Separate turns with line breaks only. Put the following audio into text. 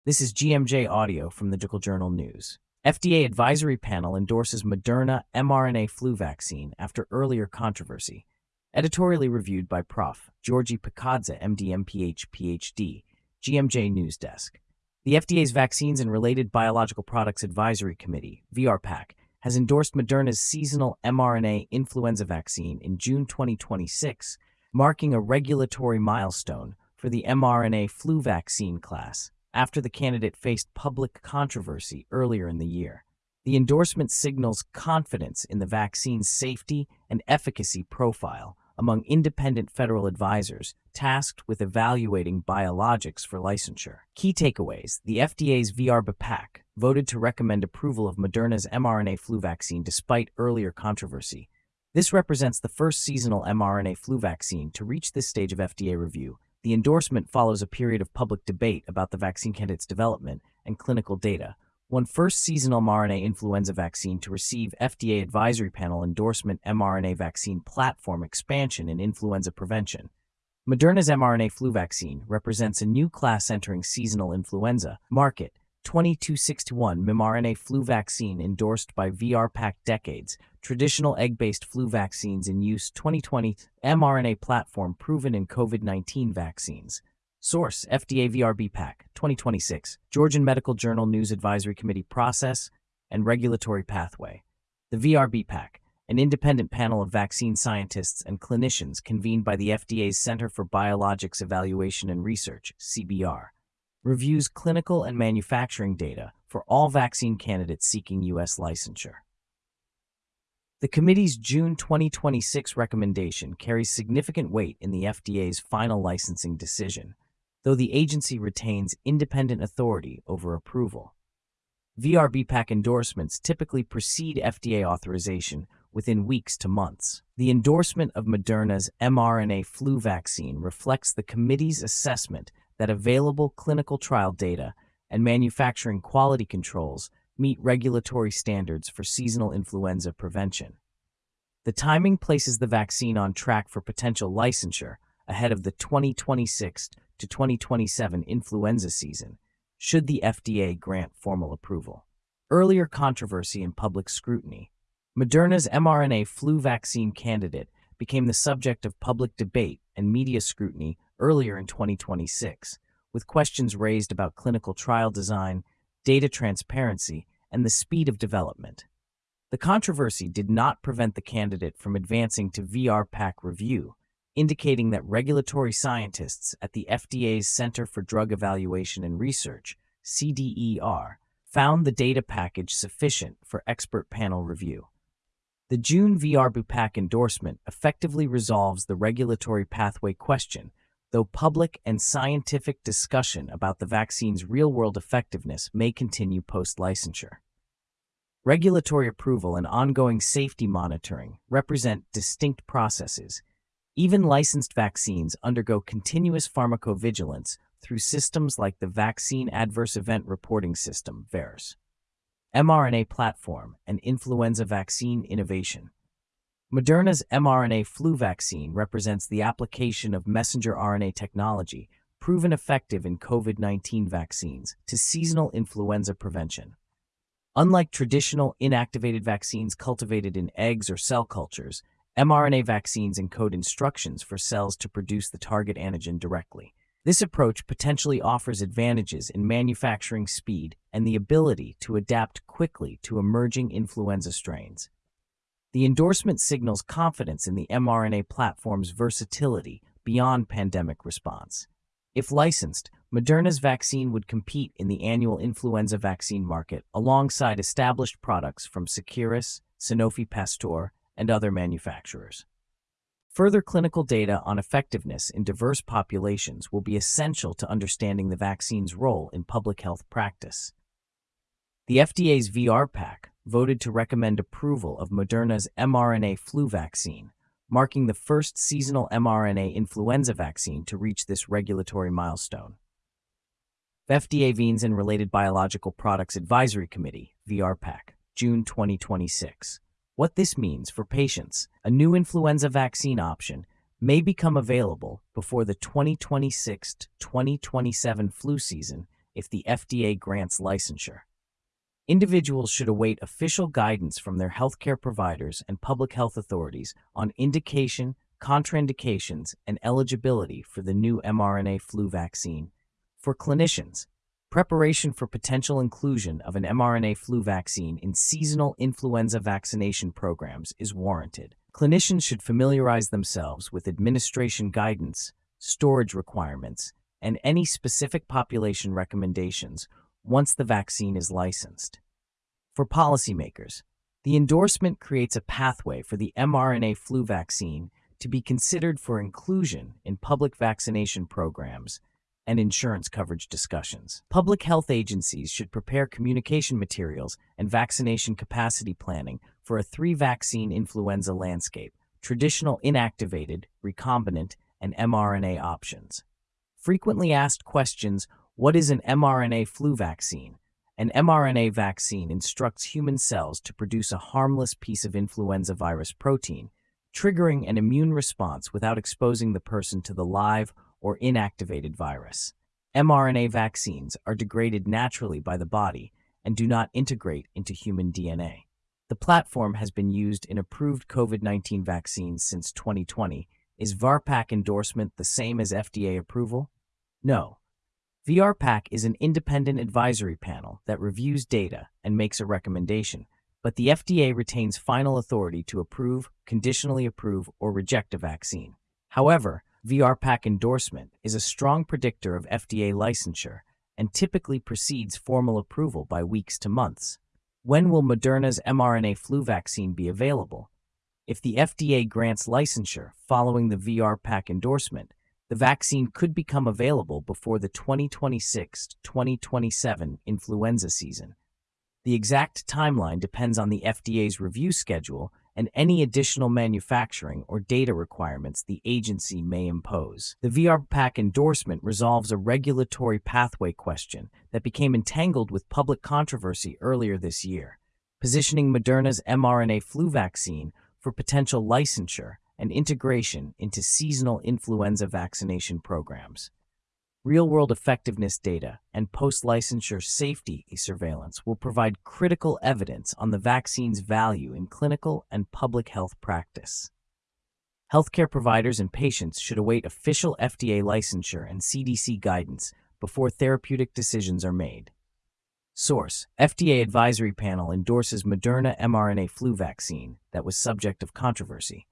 This is GMJ Audio from the Medical Journal News. FDA advisory panel endorses Moderna mRNA flu vaccine after earlier controversy. Editorially reviewed by Prof. Georgi Pikadze, MD, MPH, PhD, GMJ News Desk. The FDA's Vaccines and Related Biological Products Advisory Committee, VRBPAC, has endorsed Moderna's seasonal mRNA influenza vaccine in June 2026, marking a regulatory milestone for the mRNA flu vaccine class, after the candidate faced public controversy earlier in the year. The endorsement signals confidence in the vaccine's safety and efficacy profile among independent federal advisors tasked with evaluating biologics for licensure. Key takeaways: the FDA's VRBPAC voted to recommend approval of Moderna's mRNA flu vaccine despite earlier controversy. This represents the first seasonal mRNA flu vaccine to reach this stage of FDA review. The endorsement follows a period of public debate about the vaccine candidate's development and clinical data. One first seasonal mRNA influenza vaccine to receive FDA advisory panel endorsement: mRNA vaccine platform expansion in influenza prevention. Moderna's mRNA flu vaccine represents a new class entering seasonal influenza market. 2261 mRNA flu vaccine endorsed by VRBPAC. Decades. Traditional egg-based flu vaccines in use. 2020 mRNA platform proven in COVID-19 vaccines. Source: FDA VRBPAC, 2026. Georgian Medical Journal News Advisory Committee. Process and regulatory pathway. The VRBPAC, an independent panel of vaccine scientists and clinicians convened by the FDA's Center for Biologics Evaluation and Research, CBR, reviews clinical and manufacturing data for all vaccine candidates seeking U.S. licensure. The committee's June 2026 recommendation carries significant weight in the FDA's final licensing decision, though the agency retains independent authority over approval. VRBPAC endorsements typically precede FDA authorization within weeks to months. The endorsement of Moderna's mRNA flu vaccine reflects the committee's assessment that available clinical trial data and manufacturing quality controls meet regulatory standards for seasonal influenza prevention. The timing places the vaccine on track for potential licensure ahead of the 2026 to 2027 influenza season, should the FDA grant formal approval. Earlier controversy and public scrutiny. Moderna's mRNA flu vaccine candidate became the subject of public debate and media scrutiny earlier in 2026, with questions raised about clinical trial design, data transparency, and the speed of development. The controversy did not prevent the candidate from advancing to VRBPAC review, indicating that regulatory scientists at the FDA's Center for Drug Evaluation and Research, CDER, found the data package sufficient for expert panel review. The June VRBPAC endorsement effectively resolves the regulatory pathway question, though public and scientific discussion about the vaccine's real-world effectiveness may continue post-licensure. Regulatory approval and ongoing safety monitoring represent distinct processes. Even licensed vaccines undergo continuous pharmacovigilance through systems like the Vaccine Adverse Event Reporting System, VAERS. mRNA platform and influenza vaccine innovation. Moderna's mRNA flu vaccine represents the application of messenger RNA technology, proven effective in COVID-19 vaccines, to seasonal influenza prevention. Unlike traditional inactivated vaccines cultivated in eggs or cell cultures, mRNA vaccines encode instructions for cells to produce the target antigen directly. This approach potentially offers advantages in manufacturing speed and the ability to adapt quickly to emerging influenza strains. The endorsement signals confidence in the mRNA platform's versatility beyond pandemic response. If licensed, Moderna's vaccine would compete in the annual influenza vaccine market alongside established products from Seqirus, Sanofi Pasteur, and other manufacturers. Further clinical data on effectiveness in diverse populations will be essential to understanding the vaccine's role in public health practice. The FDA's VRBPAC voted to recommend approval of Moderna's mRNA flu vaccine, marking the first seasonal mRNA influenza vaccine to reach this regulatory milestone. FDA Vaccines and Related Biological Products Advisory Committee, VRBPAC, June 2026. What this means for patients: a new influenza vaccine option may become available before the 2026-2027 flu season if the FDA grants licensure. Individuals should await official guidance from their healthcare providers and public health authorities on indication, contraindications, and eligibility for the new mRNA flu vaccine. For clinicians, preparation for potential inclusion of an mRNA flu vaccine in seasonal influenza vaccination programs is warranted. Clinicians should familiarize themselves with administration guidance, storage requirements, and any specific population recommendations once the vaccine is licensed. For policymakers, the endorsement creates a pathway for the mRNA flu vaccine to be considered for inclusion in public vaccination programs and insurance coverage discussions. Public health agencies should prepare communication materials and vaccination capacity planning for a three-vaccine influenza landscape: traditional inactivated, recombinant, and mRNA options. Frequently asked questions: what is an mRNA flu vaccine? An mRNA vaccine instructs human cells to produce a harmless piece of influenza virus protein, triggering an immune response without exposing the person to the live or inactivated virus. mRNA vaccines are degraded naturally by the body and do not integrate into human DNA. The platform has been used in approved COVID-19 vaccines since 2020. Is VRBPAC endorsement the same as FDA approval? No. VRBPAC is an independent advisory panel that reviews data and makes a recommendation, but the FDA retains final authority to approve, conditionally approve, or reject a vaccine. However, VRBPAC endorsement is a strong predictor of FDA licensure and typically precedes formal approval by weeks to months. When will Moderna's mRNA flu vaccine be available? If the FDA grants licensure following the VRBPAC endorsement, the vaccine could become available before the 2026-2027 influenza season. The exact timeline depends on the FDA's review schedule and any additional manufacturing or data requirements the agency may impose. The VRBPAC endorsement resolves a regulatory pathway question that became entangled with public controversy earlier this year, positioning Moderna's mRNA flu vaccine for potential licensure and integration into seasonal influenza vaccination programs. Real-world effectiveness data and post-licensure safety surveillance will provide critical evidence on the vaccine's value in clinical and public health practice. Healthcare providers and patients should await official FDA licensure and CDC guidance before therapeutic decisions are made. Source: FDA Advisory Panel endorses Moderna mRNA flu vaccine that was subject of controversy.